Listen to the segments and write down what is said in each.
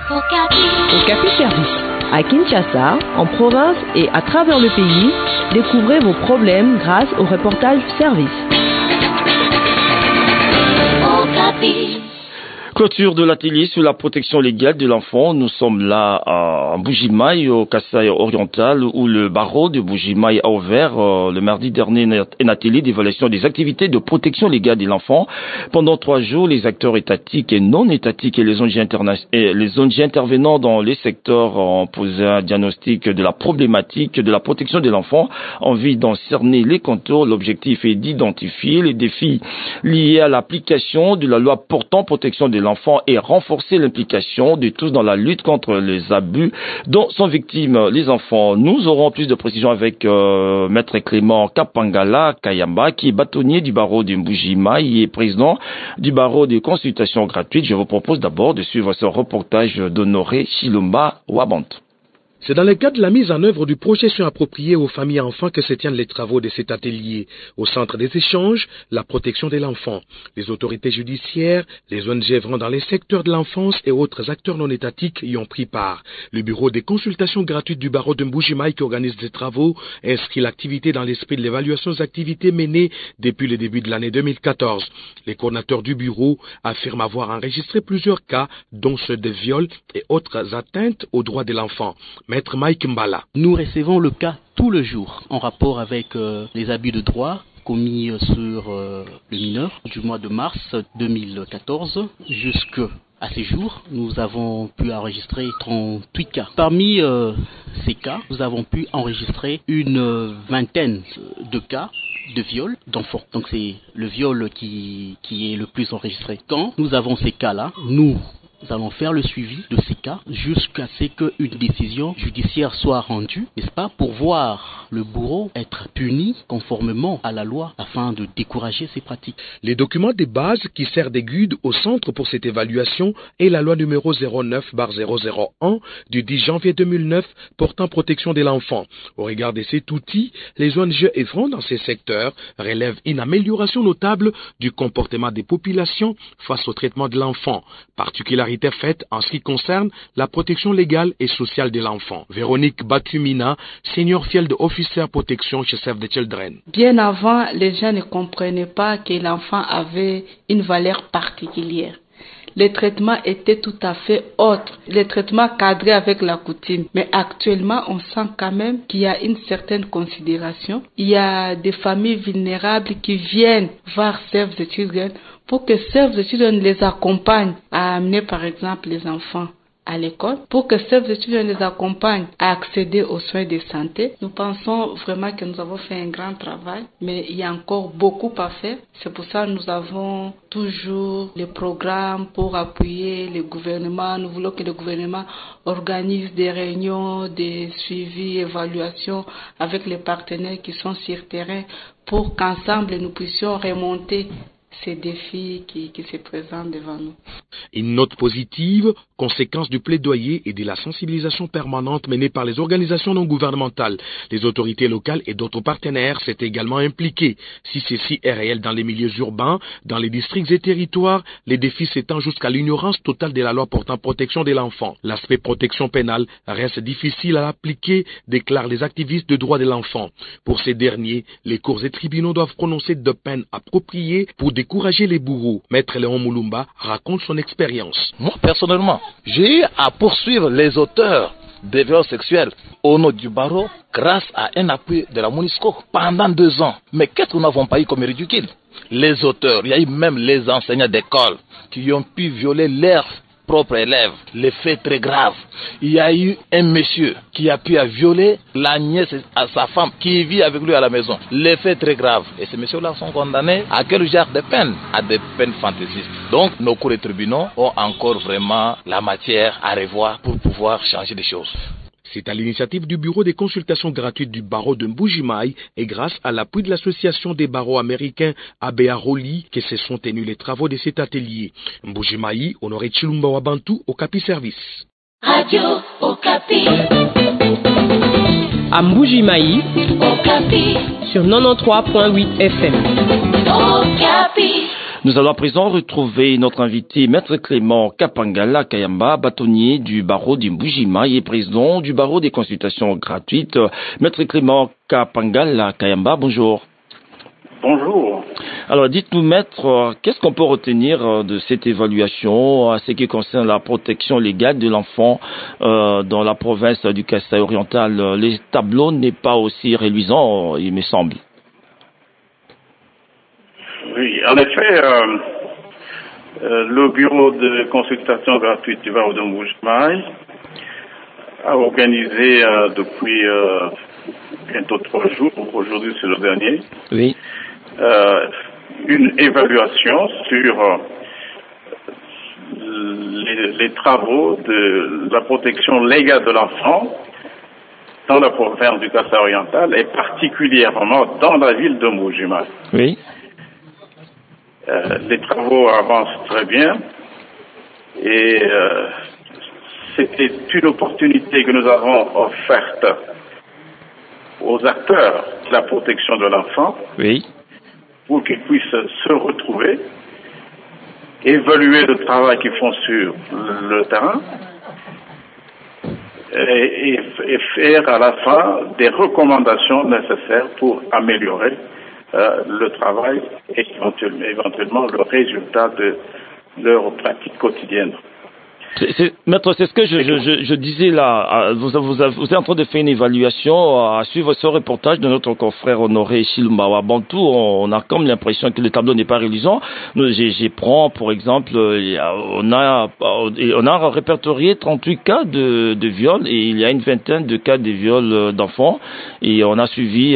Okapi Service. À Kinshasa, en province et à travers le pays, découvrez vos problèmes grâce au reportage service. Okapi. Clôture de l'atelier sur la protection légale de l'enfant. Nous sommes là à Mbuji-Mayi, au Kasaï oriental, où le barreau de Mbuji-Mayi a ouvert le mardi dernier un atelier d'évaluation des activités de protection légale de l'enfant. Pendant 3 jours, les acteurs étatiques et non étatiques et les ONG intervenant dans les secteurs ont posé un diagnostic de la problématique de la protection de l'enfant en vue d'en cerner les contours. L'objectif est d'identifier les défis liés à l'application de la loi portant protection de l'enfant et renforcer l'implication de tous dans la lutte contre les abus dont sont victimes les enfants. Nous aurons plus de précisions avec Maître Clément Kapangala Kayamba, qui est bâtonnier du barreau de Mbuji-Mayi et président du barreau de consultation gratuite. Je vous propose d'abord de suivre ce reportage d'Honoré Chilomba Wabant. C'est dans le cadre de la mise en œuvre du projet soins appropriés aux familles et enfants que se tiennent les travaux de cet atelier. Au centre des échanges, la protection de l'enfant. Les autorités judiciaires, les ONG œuvrant dans les secteurs de l'enfance et autres acteurs non étatiques y ont pris part. Le bureau des consultations gratuites du barreau de Mbuji-Mayi qui organise des travaux inscrit l'activité dans l'esprit de l'évaluation des activités menées depuis le début de l'année 2014. Les coordinateurs du bureau affirment avoir enregistré plusieurs cas, dont ceux de viol et autres atteintes aux droits de l'enfant. Maître Mike Mbala. Nous recevons le cas tout le jour en rapport avec les abus de droit commis sur le mineur du mois de mars 2014 jusqu'à ce jour. Nous avons pu enregistrer 38 cas. Parmi ces cas, nous avons pu enregistrer une vingtaine de cas de viol d'enfants. Donc c'est le viol qui est le plus enregistré. Quand nous avons ces cas-là, nous allons faire le suivi de ces cas jusqu'à ce qu'une décision judiciaire soit rendue, n'est-ce pas, pour voir le bourreau être puni conformément à la loi afin de décourager ces pratiques. Les documents de base qui servent de guide au centre pour cette évaluation est la loi numéro 09/001 du 10 janvier 2009 portant protection de l'enfant. Au regard de cet outil, les ONG œuvrant dans ces secteurs relèvent une amélioration notable du comportement des populations face au traitement de l'enfant, particularité faite en ce qui concerne la protection légale et sociale de l'enfant. Véronique Batumina, Senior Field Officer Protection chez Save the Children. Bien avant, les gens ne comprenaient pas que l'enfant avait une valeur particulière. Les traitements étaient tout à fait autres. Les traitements cadrés avec la coutume. Mais actuellement, on sent quand même qu'il y a une certaine considération. Il y a des familles vulnérables qui viennent voir Save the Children pour que Save the Children les accompagne à amener par exemple les enfants à l'école, pour que Save the Children les accompagne à accéder aux soins de santé. Nous pensons vraiment que nous avons fait un grand travail, mais il y a encore beaucoup à faire. C'est pour ça que nous avons toujours les programmes pour appuyer le gouvernement. Nous voulons que le gouvernement organise des réunions, des suivis, évaluations avec les partenaires qui sont sur terrain pour qu'ensemble nous puissions remonter ces défis qui se présentent devant nous. Une note positive, conséquence du plaidoyer et de la sensibilisation permanente menée par les organisations non gouvernementales. Les autorités locales et d'autres partenaires s'est également impliqués. Si ceci est réel dans les milieux urbains, dans les districts et territoires, les défis s'étendent jusqu'à l'ignorance totale de la loi portant protection de l'enfant. L'aspect protection pénale reste difficile à appliquer, déclarent les activistes de droits de l'enfant. Pour ces derniers, les cours et tribunaux doivent prononcer de peines appropriées pour décourager les bourreaux. Maître Léon Moulumba raconte son expérience. Moi, personnellement, j'ai eu à poursuivre les auteurs des violences sexuelles au nom du barreau grâce à un appui de la MONUSCO pendant 2 ans. Mais qu'est-ce que nous n'avons pas eu comme ridicule? Les auteurs, il y a eu même les enseignants d'école qui ont pu violer leurs propres élèves. Les faits très graves. Il y a eu un monsieur qui a pu violer la nièce à sa femme qui vit avec lui à la maison. Les faits très graves. Et ces messieurs-là sont condamnés à quel genre de peine? À des peines fantaisistes. Donc nos cours et tribunaux ont encore vraiment la matière à revoir pour pouvoir changer les choses. C'est à l'initiative du bureau des consultations gratuites du barreau de Mbuji-Mayi et grâce à l'appui de l'association des barreaux américains ABA Roli que se sont tenus les travaux de cet atelier. Mbuji-Mayi, Honoré Chilomba Wabant, Okapi Service. Radio Okapi. À Mbuji-Mayi, Okapi. Sur 93.8 FM. Okapi. Nous allons à présent retrouver notre invité, Maître Clément Kapangala Kayamba, bâtonnier du barreau d'Imbujima et président du barreau des consultations gratuites. Maître Clément Kapangala Kayamba, bonjour. Bonjour. Alors dites-nous, maître, qu'est-ce qu'on peut retenir de cette évaluation à ce qui concerne la protection légale de l'enfant dans la province du Kasaï oriental? Les tableaux n'est pas aussi reluisant, il me semble. Oui, en effet, le bureau de consultation gratuite du barreau de Mbujimai a organisé depuis bientôt 3 jours, aujourd'hui c'est le dernier, oui. Une évaluation sur les travaux de la protection légale de l'enfant dans la province du Kasaï oriental et particulièrement dans la ville de Mbujimai. Oui. Les travaux avancent très bien et c'était une opportunité que nous avons offerte aux acteurs de la protection de l'enfant, oui, pour qu'ils puissent se retrouver, évaluer le travail qu'ils font sur le terrain et faire à la fin des recommandations nécessaires pour améliorer le travail et éventuellement le résultat de leur pratique quotidienne. Maître, c'est ce que je disais là. Vous êtes en train de faire une évaluation à suivre ce reportage de notre confrère Honoré Chilumbawa Bantou. On a comme l'impression que le tableau n'est pas reluisant. Je prends, pour exemple, on a répertorié 38 cas de viol et il y a une vingtaine de cas de viol d'enfants. Et on a suivi,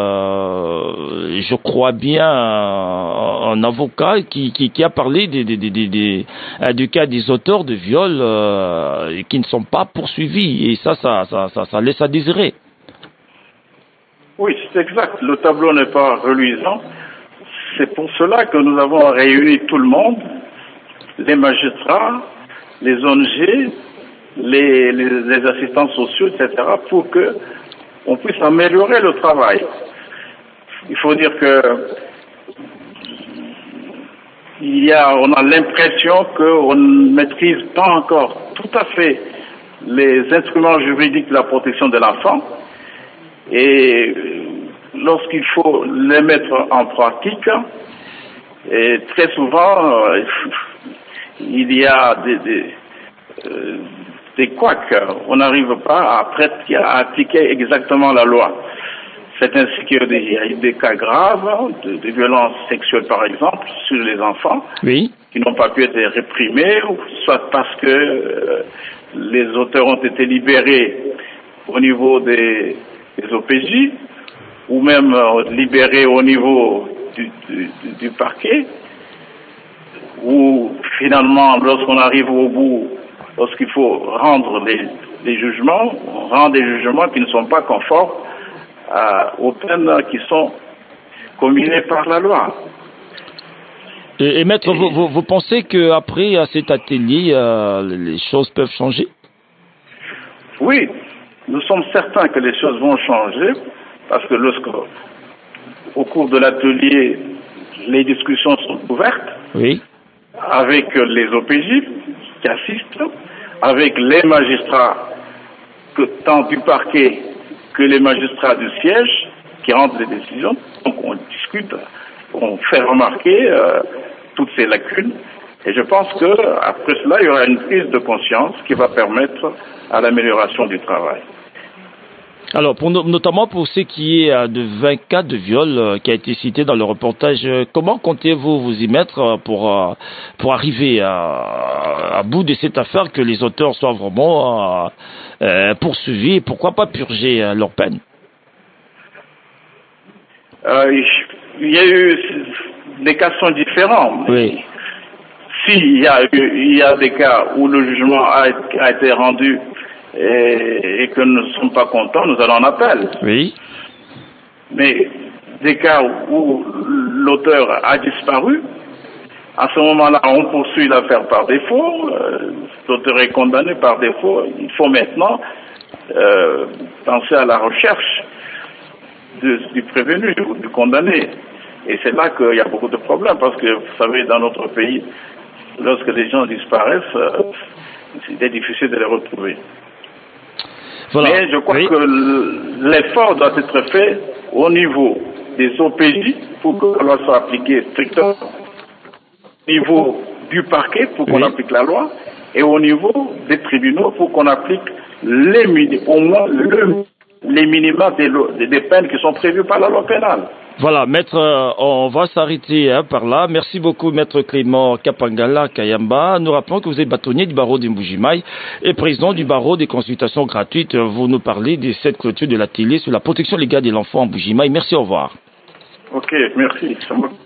je crois bien, un avocat qui a parlé du cas des auteurs de viol qui ne sont pas poursuivis, et ça laisse à désirer. Oui, c'est exact. Le tableau n'est pas reluisant. C'est pour cela que nous avons réuni tout le monde, les magistrats, les ONG, les assistants sociaux, etc., pour que on puisse améliorer le travail. Il faut dire que on a l'impression qu'on ne maîtrise pas encore tout à fait les instruments juridiques de la protection de l'enfant et lorsqu'il faut les mettre en pratique, et très souvent il y a des couacs, on n'arrive pas à appliquer exactement la loi. C'est ainsi qu'il y a eu des cas graves de violences sexuelles, par exemple, sur les enfants, oui, qui n'ont pas pu être réprimés, soit parce que les auteurs ont été libérés au niveau des OPJ, ou même libérés au niveau du parquet, ou finalement, lorsqu'on arrive au bout, lorsqu'il faut rendre les jugements, on rend des jugements qui ne sont pas conformes aux peines qui sont comminées par la loi. Et maître, vous pensez qu'après cet atelier, les choses peuvent changer? Oui, nous sommes certains que les choses vont changer, parce que au cours de l'atelier, les discussions sont ouvertes, oui, avec les OPJ qui assistent, avec les magistrats, tant du parquet que les magistrats du siège qui rendent les décisions. Donc on discute, on fait remarquer toutes ces lacunes et je pense qu'après cela il y aura une prise de conscience qui va permettre à l'amélioration du travail. Alors, notamment pour ce qui est de 20 cas de viol qui a été cité dans le reportage, comment comptez-vous vous y mettre pour arriver à bout de cette affaire, que les auteurs soient vraiment poursuivis et pourquoi pas purger leur peine? Il y a eu des cas sont différents. Oui. S'il y a des cas où le jugement a été rendu et que nous ne sommes pas contents, nous allons en appel. Oui. Mais des cas où l'auteur a disparu, à ce moment-là, on poursuit l'affaire par défaut, l'auteur est condamné par défaut, il faut maintenant penser à la recherche du prévenu ou du condamné. Et c'est là qu'il y a beaucoup de problèmes, parce que, vous savez, dans notre pays, lorsque les gens disparaissent, c'est difficile de les retrouver. Voilà. Mais je crois que l'effort doit être fait au niveau des OPJ pour que la loi soit appliquée strictement, au niveau du parquet pour qu'on applique la loi, et au niveau des tribunaux pour qu'on applique au moins les minima des peines qui sont prévues par la loi pénale. Voilà, maître, on va s'arrêter par là. Merci beaucoup, maître Clément Kapangala Kayamba. Nous rappelons que vous êtes bâtonnier du barreau de Mbuji-Mayi et président du barreau des consultations gratuites. Vous nous parlez de cette clôture de la télé sur la protection légale de l'enfant en Mbuji-Mayi. Merci, au revoir. Ok, merci.